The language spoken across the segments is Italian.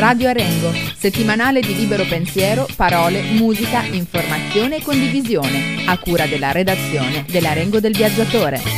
Radio Arengo, settimanale di libero pensiero, parole, musica, informazione e condivisione, a cura della redazione dell'Arengo del Viaggiatore.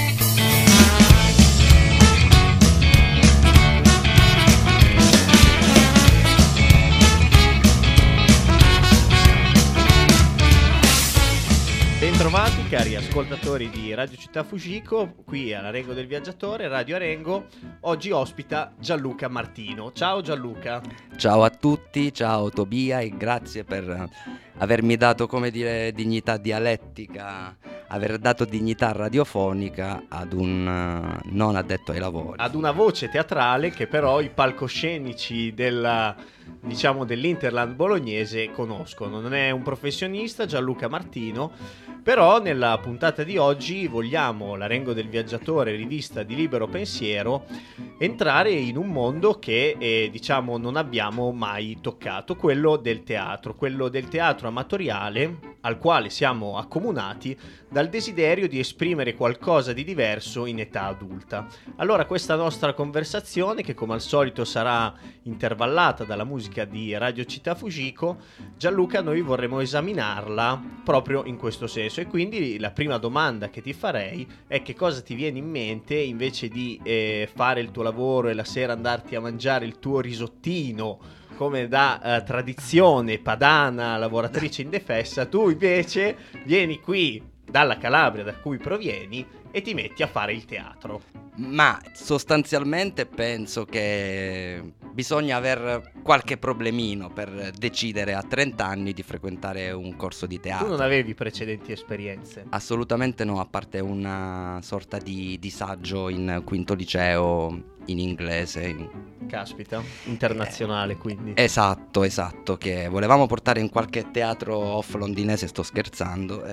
Bentrovati cari ascoltatori di Radio Città Fujiko, qui all'Arengo del Viaggiatore, Radio Arengo. Oggi ospita Gianluca Martino. Ciao Gianluca. Ciao a tutti, ciao Tobia e grazie per avermi dato, come dire, dignità dialettica, aver dato dignità radiofonica ad un non addetto ai lavori. Ad una voce teatrale che però i palcoscenici dell'Interland bolognese conoscono. Non è un professionista, Gianluca Martino, però nella puntata di oggi vogliamo, l'Arengo del Viaggiatore, rivista di libero pensiero, entrare in un mondo che non abbiamo mai toccato, quello del teatro amatoriale, al quale siamo accomunati dal desiderio di esprimere qualcosa di diverso in età adulta. Allora questa nostra conversazione, che come al solito sarà intervallata dalla musica di Radio Città Fujiko, Gianluca, noi vorremmo esaminarla proprio in questo senso, e quindi la prima domanda che ti farei è: che cosa ti viene in mente invece di fare il tuo lavoro e la sera andarti a mangiare il tuo risottino come da tradizione padana lavoratrice indefessa? Tu invece vieni qui dalla Calabria, da cui provieni, e ti metti a fare il teatro. Ma sostanzialmente penso che bisogna aver qualche problemino per decidere a 30 anni di frequentare un corso di teatro. Tu non avevi precedenti esperienze? Assolutamente no, a parte una sorta di saggio in quinto liceo in inglese. Caspita, internazionale quindi. Esatto, che volevamo portare in qualche teatro off londinese, sto scherzando.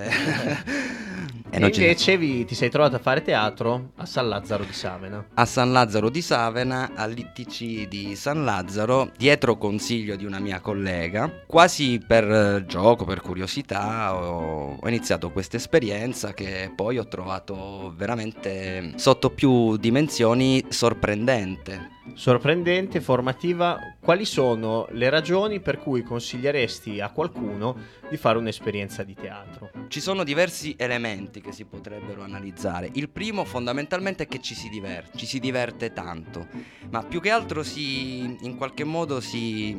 E invece ti sei trovato a fare teatro a San Lazzaro di Savena. A San Lazzaro di Savena, all'ITC di San Lazzaro, dietro consiglio di una mia collega, quasi per gioco, per curiosità, ho iniziato questa esperienza che poi ho trovato veramente sotto più dimensioni sorprendente, formativa. Quali sono le ragioni per cui consiglieresti a qualcuno di fare un'esperienza di teatro? Ci sono diversi elementi che si potrebbero analizzare. Il primo fondamentalmente è che ci si diverte tanto, ma più che altro in qualche modo si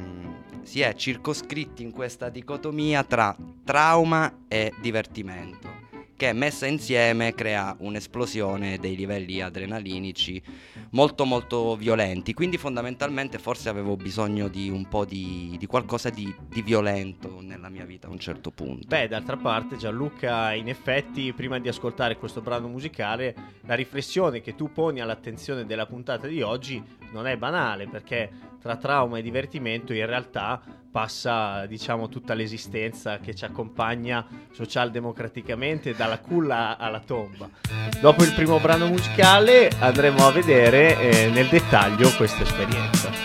è circoscritti in questa dicotomia tra trauma e divertimento, che messa insieme crea un'esplosione dei livelli adrenalinici molto molto violenti. Quindi fondamentalmente forse avevo bisogno di un po' di qualcosa di violento nella mia vita a un certo punto. Beh, d'altra parte Gianluca, in effetti, prima di ascoltare questo brano musicale, la riflessione che tu poni all'attenzione della puntata di oggi non è banale, perché tra trauma e divertimento in realtà passa, tutta l'esistenza che ci accompagna socialdemocraticamente dalla culla alla tomba. Dopo il primo brano musicale andremo a vedere nel dettaglio questa esperienza.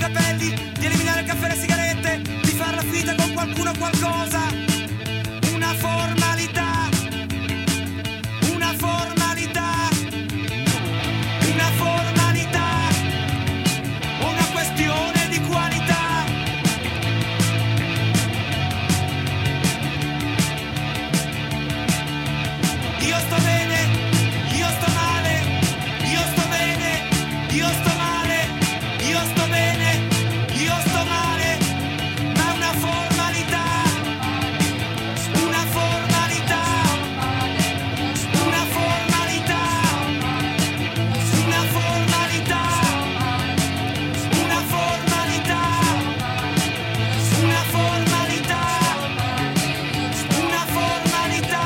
capelli, di eliminare il caffè e le sigarette, di far la finita con qualcuno o qualcosa. Una formalità, una formalità, una formalità, una questione di qualità. Io sto bene, io sto male, io sto bene, io sto male, io sto bene, io sto male, ma una formalità, una formalità, una formalità, una formalità, una formalità, una formalità, una formalità.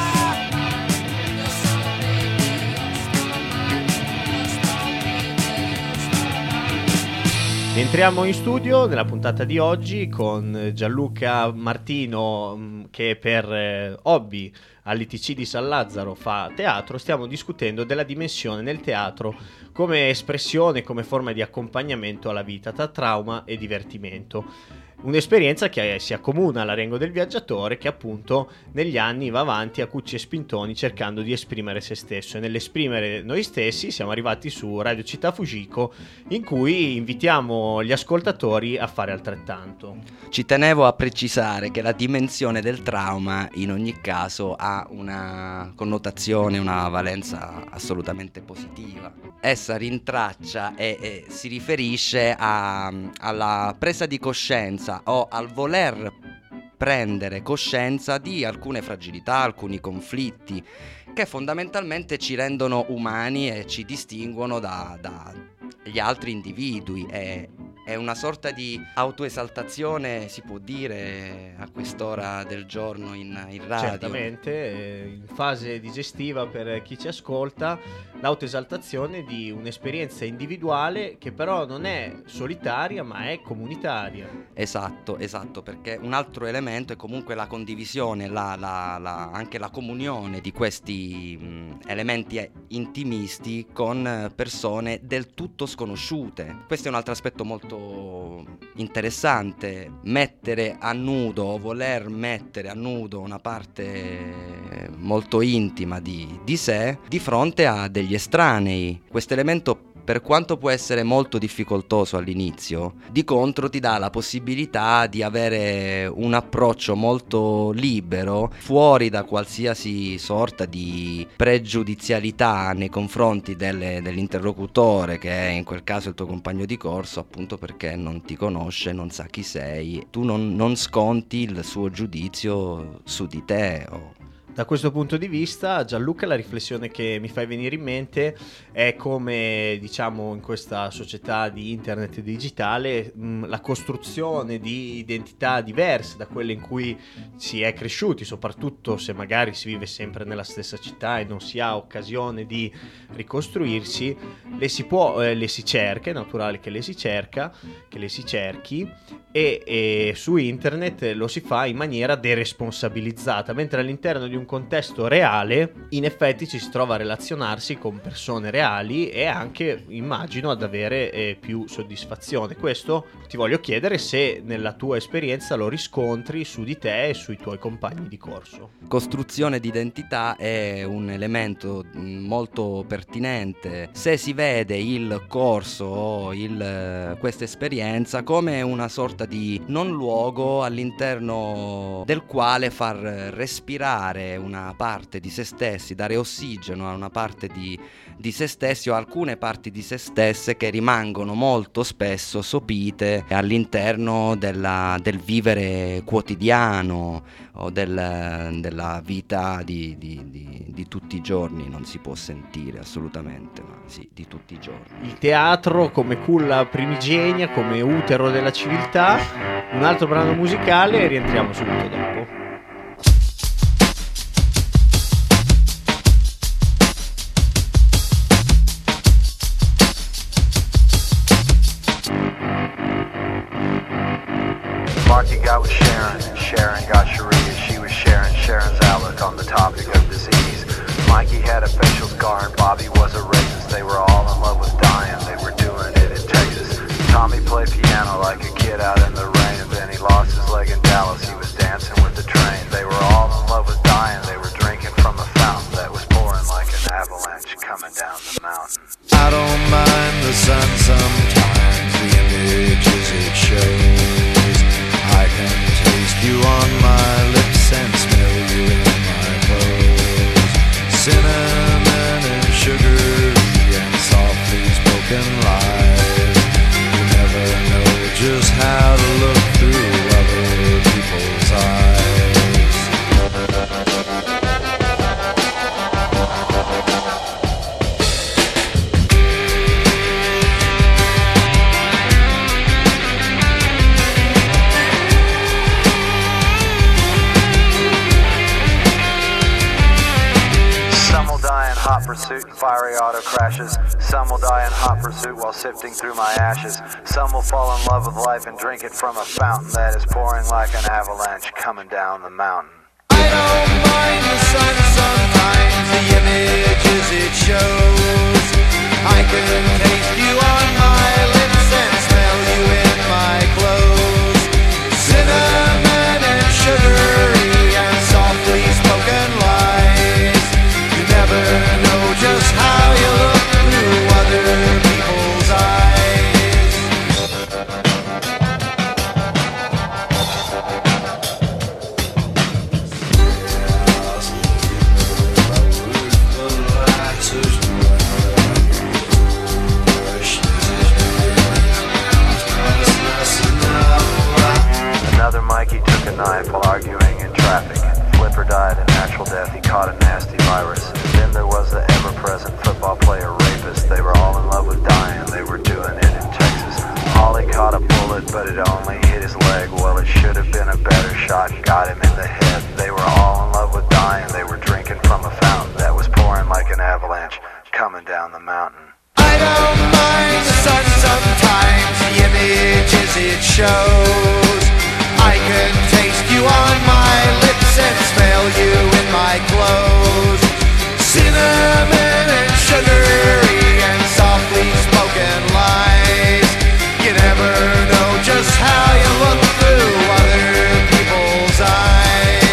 Entriamo in studio nella puntata di oggi con Gianluca Martino che per hobby all'ITC di San Lazzaro fa teatro. Stiamo discutendo della dimensione nel teatro come espressione, come forma di accompagnamento alla vita tra trauma e divertimento. Un'esperienza che si accomuna all'Arengo del Viaggiatore, che appunto negli anni va avanti a cucci e spintoni cercando di esprimere se stesso, e nell'esprimere noi stessi siamo arrivati su Radio Città Fujiko, in cui invitiamo gli ascoltatori a fare altrettanto. Ci tenevo a precisare che la dimensione del trauma in ogni caso ha una connotazione, una valenza assolutamente positiva. Essa rintraccia e si riferisce alla presa di coscienza o al voler prendere coscienza di alcune fragilità, alcuni conflitti che fondamentalmente ci rendono umani e ci distinguono dagli altri individui. È una sorta di autoesaltazione, si può dire, a quest'ora del giorno in radio. Certamente, in fase digestiva per chi ci ascolta, l'autoesaltazione di un'esperienza individuale che però non è solitaria ma è comunitaria. Esatto, perché un altro elemento è comunque la condivisione, anche la comunione di questi elementi intimisti con persone del tutto sconosciute. Questo è un altro aspetto molto interessante, mettere a nudo o voler mettere a nudo una parte molto intima di sé di fronte a degli estranei. Questo elemento, per quanto può essere molto difficoltoso all'inizio, di contro ti dà la possibilità di avere un approccio molto libero, fuori da qualsiasi sorta di pregiudizialità nei confronti dell'interlocutore, che è in quel caso il tuo compagno di corso, appunto perché non ti conosce, non sa chi sei, tu non sconti il suo giudizio su di te. Da questo punto di vista, Gianluca, la riflessione che mi fai venire in mente è come, diciamo, in questa società di internet digitale, la costruzione di identità diverse da quelle in cui si è cresciuti, soprattutto se magari si vive sempre nella stessa città e non si ha occasione di ricostruirsi, le si cerca, è naturale che le si cerchi, e su internet lo si fa in maniera deresponsabilizzata, mentre all'interno di un contesto reale in effetti ci si trova a relazionarsi con persone reali e anche, immagino, ad avere più soddisfazione. Questo ti voglio chiedere se nella tua esperienza lo riscontri su di te e sui tuoi compagni di corso. Costruzione di identità è un elemento molto pertinente. Se si vede il corso o questa esperienza come una sorta di non luogo all'interno del quale far respirare una parte di se stessi, dare ossigeno a una parte di se stessi o alcune parti di se stesse che rimangono molto spesso sopite all'interno del vivere quotidiano o della vita di tutti i giorni. Non si può sentire assolutamente, ma sì, di tutti i giorni. Il teatro come culla primigenia, come utero della civiltà. Un altro brano musicale e rientriamo subito dopo. Marky got with Sharon, and Sharon got Sharia. She was sharing Sharon's outlook on the topic of disease. Mikey had a facial scar and Bobby was a racist. They were all in love with dying. They were doing it in Texas. Tommy played piano like a kid out in the rain, and then he lost his leg in Dallas. He was dancing with the train. They were all in love with dying. They were drinking from a fountain that was pouring like an avalanche coming down the mountain. I don't mind the sun sometimes, the images it shows. I can taste you on my lips and smell you in my clothes. Cinnamon and sugary and softly spoken lies. You never know just how to look through other people's eyes. Hot pursuit and fiery auto crashes. Some will die in hot pursuit while sifting through my ashes. Some will fall in love with life and drink it from a fountain that is pouring like an avalanche coming down the mountain. I don't mind the sun sometimes, the images it shows. I can taste you on my lips and smell you in my clothes. Cinnamon and sugary and softly spoken lies. You never know just how you look through other people's eyes. Another Mikey took a knife while arguing in traffic. Flipper died a natural death, he caught a nasty virus. Then there was the ever-present football player rapist. They were all in love with dying, they were doing it in Texas. Holly caught a bullet, but it only hit his leg. Well, it should have been a better shot, got him in the head. They were all in love with dying, they were drinking from a fountain that was pouring like an avalanche coming down the mountain. I don't mind the sun sometimes, the images it shows. I can taste you on my lips and smell you in my clothes. Cinnamon and sugary and softly spoken lies. You never know just how you look through other people's eyes.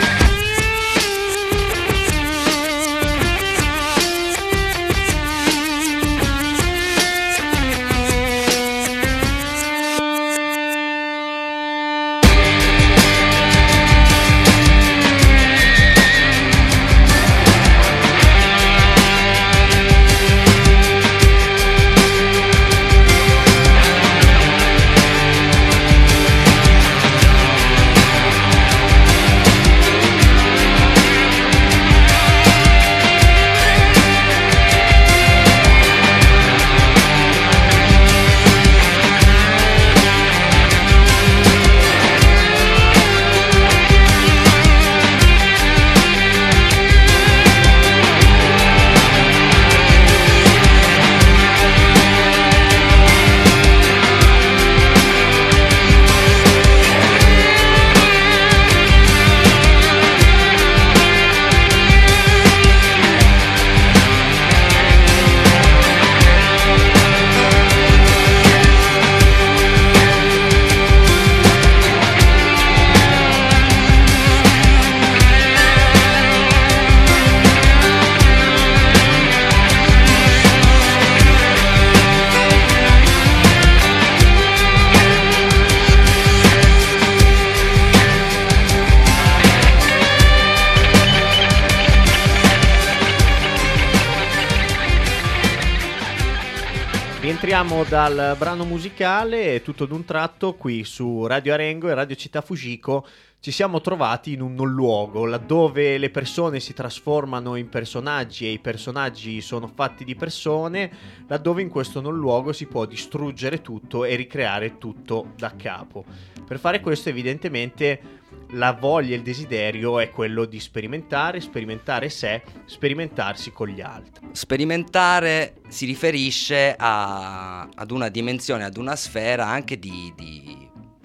Rientriamo dal brano musicale e tutto d'un tratto qui su Radio Arengo e Radio Città Fujiko ci siamo trovati in un non luogo laddove le persone si trasformano in personaggi e i personaggi sono fatti di persone, laddove in questo non luogo si può distruggere tutto e ricreare tutto da capo. Per fare questo evidentemente la voglia e il desiderio è quello di sperimentare sé, sperimentarsi con gli altri. Sperimentare si riferisce ad una dimensione, ad una sfera anche di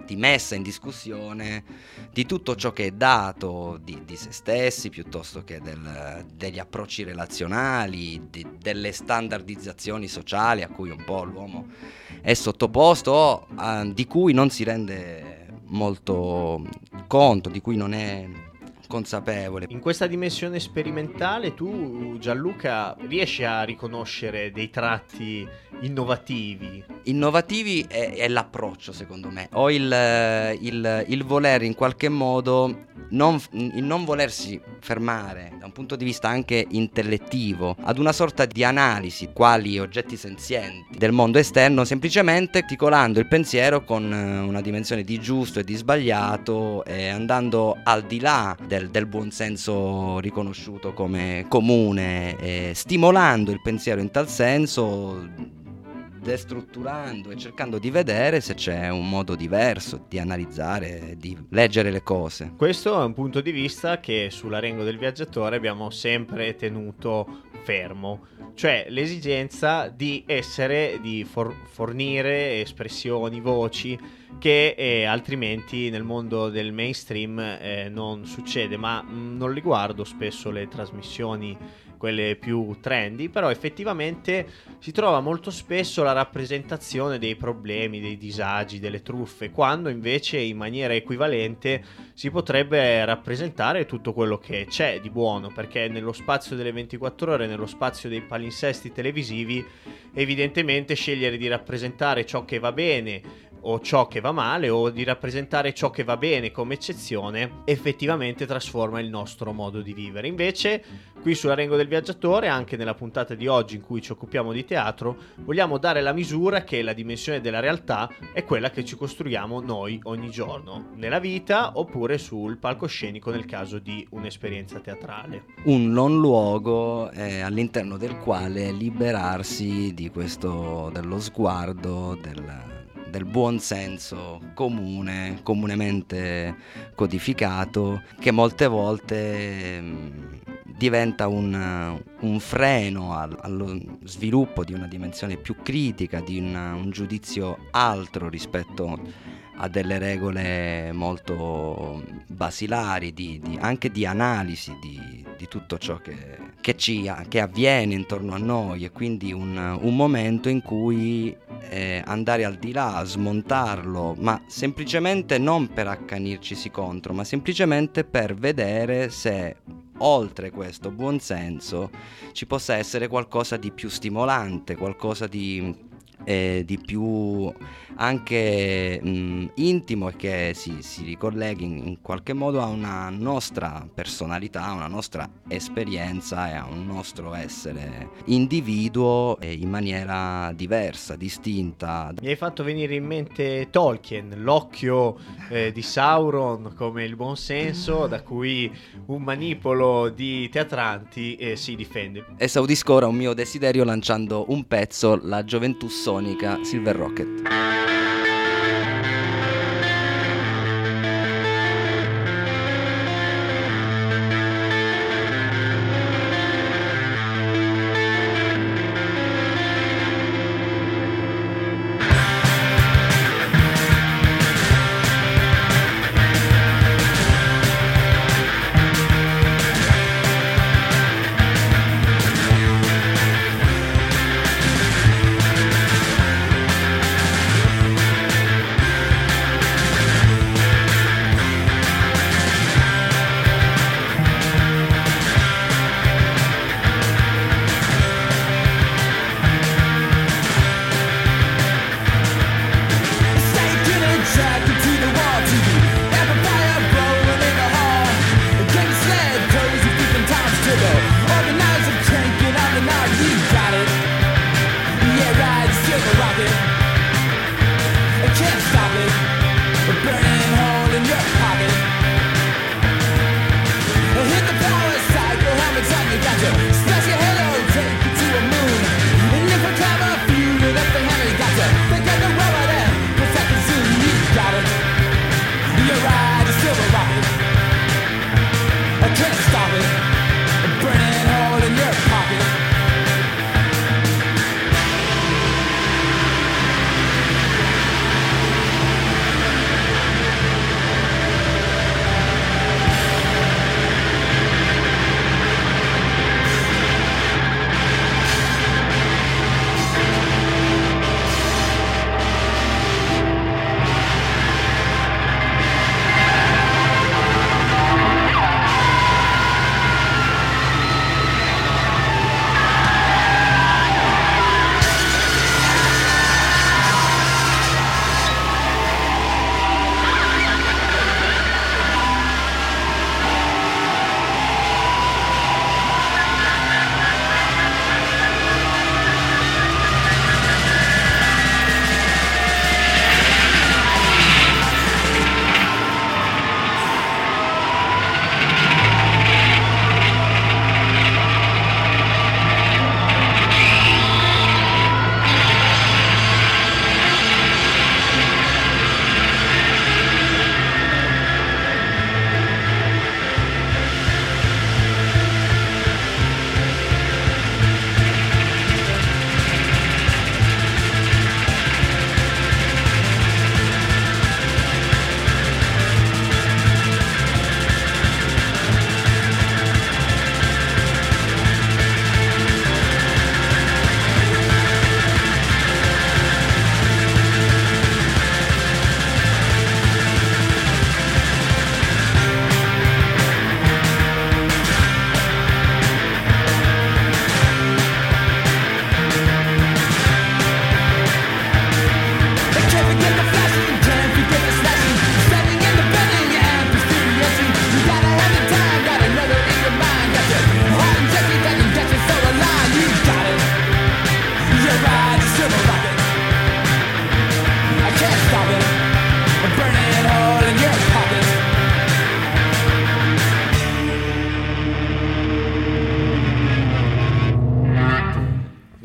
di messa in discussione di tutto ciò che è dato di se stessi, piuttosto che degli approcci relazionali, delle standardizzazioni sociali a cui un po' l'uomo è sottoposto, o di cui non si rende molto conto, di cui non è consapevole. In questa dimensione sperimentale tu, Gianluca, riesci a riconoscere dei tratti innovativi? Innovativi è l'approccio, secondo me, o il voler in qualche modo il non volersi fermare da un punto di vista anche intellettivo ad una sorta di analisi quali oggetti senzienti del mondo esterno, semplicemente articolando il pensiero con una dimensione di giusto e di sbagliato, e andando al di là del buonsenso riconosciuto come comune, e stimolando il pensiero in tal senso, destrutturando e cercando di vedere se c'è un modo diverso di analizzare, di leggere le cose. Questo è un punto di vista che sull'Arengo del Viaggiatore abbiamo sempre tenuto fermo, cioè l'esigenza di fornire espressioni, voci che altrimenti nel mondo del mainstream non succede, ma non li guardo spesso le trasmissioni, quelle più trendy, però effettivamente si trova molto spesso la rappresentazione dei problemi, dei disagi, delle truffe, quando invece in maniera equivalente si potrebbe rappresentare tutto quello che c'è di buono, perché nello spazio delle 24 ore, nello spazio dei palinsesti televisivi, evidentemente scegliere di rappresentare ciò che va bene o ciò che va male, o di rappresentare ciò che va bene come eccezione, effettivamente trasforma il nostro modo di vivere. Invece qui sull'Arengo del Viaggiatore, anche nella puntata di oggi in cui ci occupiamo di teatro, vogliamo dare la misura che la dimensione della realtà è quella che ci costruiamo noi ogni giorno, nella vita oppure sul palcoscenico nel caso di un'esperienza teatrale. Un non luogo all'interno del quale liberarsi di questo, dello sguardo, del buon senso comunemente codificato, che molte volte diventa un freno allo sviluppo di una dimensione più critica, di un giudizio altro rispetto a delle regole molto basilari, anche di analisi di tutto ciò che avviene intorno a noi, e quindi un momento in cui andare al di là, smontarlo, ma semplicemente non per accanircisi contro, ma semplicemente per vedere se oltre questo buonsenso ci possa essere qualcosa di più stimolante, qualcosa di più anche intimo, e che si ricolleghi in qualche modo a una nostra personalità, a una nostra esperienza e a un nostro essere individuo in maniera diversa, distinta. Mi hai fatto venire in mente Tolkien, l'occhio di Sauron come il buonsenso da cui un manipolo di teatranti si difende. Esaudisco ora un mio desiderio lanciando un pezzo, la gioventù sonica Silver Rocket.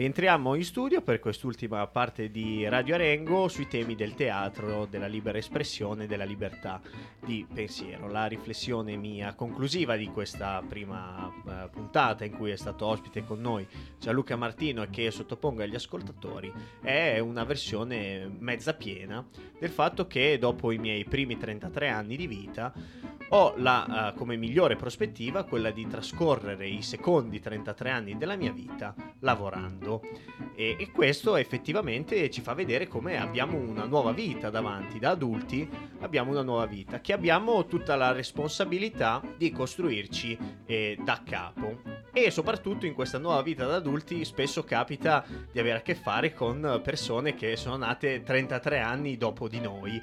rientriamo in studio per quest'ultima parte di Radio Arengo sui temi del teatro, della libera espressione, della libertà di pensiero. La riflessione mia conclusiva di questa prima puntata, in cui è stato ospite con noi Gianluca Martino, e che sottopongo agli ascoltatori, è una versione mezza piena del fatto che dopo i miei primi 33 anni di vita ho come migliore prospettiva quella di trascorrere i secondi 33 anni della mia vita lavorando, e questo effettivamente ci fa vedere come abbiamo una nuova vita davanti. Da adulti abbiamo una nuova vita che abbiamo tutta la responsabilità di costruirci da capo, e soprattutto in questa nuova vita da adulti spesso capita di avere a che fare con persone che sono nate 33 anni dopo di noi,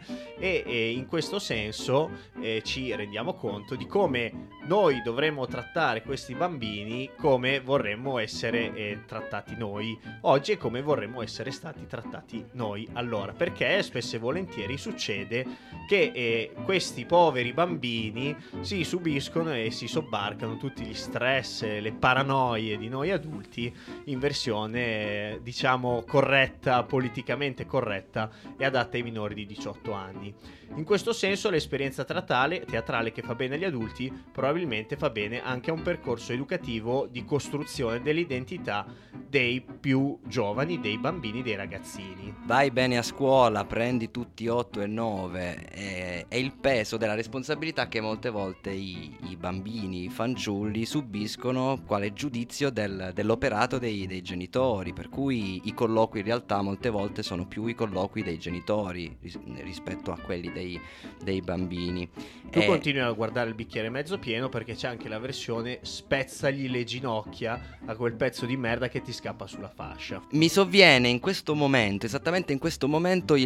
e in questo senso ci rendiamo conto di come noi dovremmo trattare questi bambini come vorremmo essere trattati noi oggi, e come vorremmo essere stati trattati noi allora, perché spesso e volentieri succede che questi poveri bambini si subiscono e si sobbarcano tutti gli stress, le paranoie di noi adulti in versione diciamo corretta, politicamente corretta e adatta ai minori di 18 anni. In questo senso l'esperienza teatrale che fa bene agli adulti probabilmente fa bene anche a un percorso educativo di costruzione dell'identità dei più giovani, dei bambini, dei ragazzini. Vai bene a scuola, prendi tutti 8 e 9, è il peso della responsabilità che molte volte i bambini, i fanciulli subiscono quale giudizio dell'operato dei genitori, per cui i colloqui in realtà molte volte sono più i colloqui dei genitori rispetto a quelli dei bambini. Tu continui a guardare il bicchiere mezzo pieno, perché c'è anche la versione spezzagli le ginocchia a quel pezzo di merda che ti scappa sulla fascia. Mi sovviene in questo momento, esattamente in questo momento,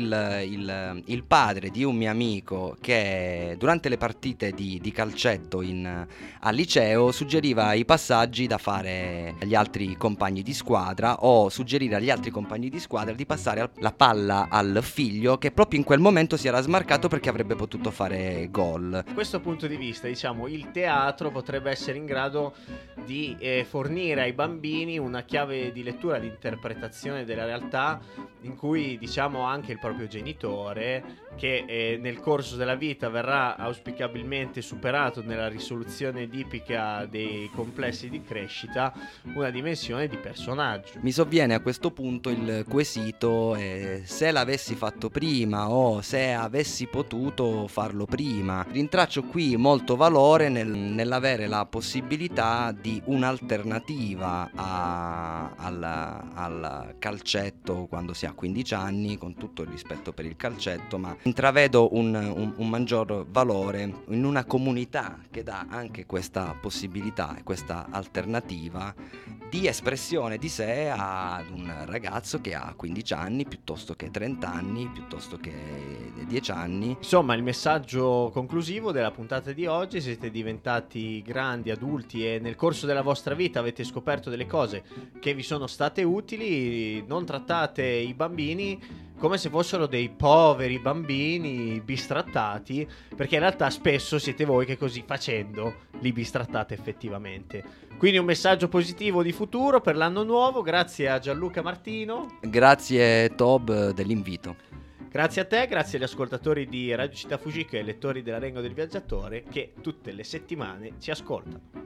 il padre di un mio amico che durante le partite di calcetto al liceo suggeriva i passaggi da fare agli altri compagni di squadra, o suggerire agli altri compagni di squadra di passare la palla al figlio, che proprio in quel momento si era smarcato perché avrebbe potuto fare gol. Da questo punto di vista, diciamo, il teatro potrebbe essere in grado di fornire ai bambini una chiave di lettura, di interpretazione della realtà, in cui, diciamo, anche il proprio genitore, che nel corso della vita verrà auspicabilmente superato nella risoluzione edipica dei complessi di crescita, una dimensione di personaggio. Mi sovviene a questo punto il quesito se l'avessi fatto prima, o se avessi potuto farlo prima. Rintraccio qui molto valore nell'avere la possibilità di un'alternativa al calcetto quando si ha 15 anni, con tutto il rispetto per il calcetto, ma intravedo un maggior valore in una comunità che dà anche questa possibilità e questa alternativa di espressione di sé ad un ragazzo che ha 15 anni piuttosto che 30 anni, piuttosto che 10 anni. Insomma, il messaggio conclusivo della puntata di oggi: siete diventati grandi adulti e nel corso della vostra vita avete scoperto delle cose che vi sono state utili. Non trattate i bambini come se fossero dei poveri bambini bistrattati, perché in realtà spesso siete voi che così facendo li bistrattate effettivamente. Quindi un messaggio positivo di futuro per l'anno nuovo. Grazie a Gianluca Martino. Grazie Tob dell'invito. Grazie a te, grazie agli ascoltatori di Radio Città Fugica e lettori dell'Arengo del Viaggiatore che tutte le settimane ci ascoltano.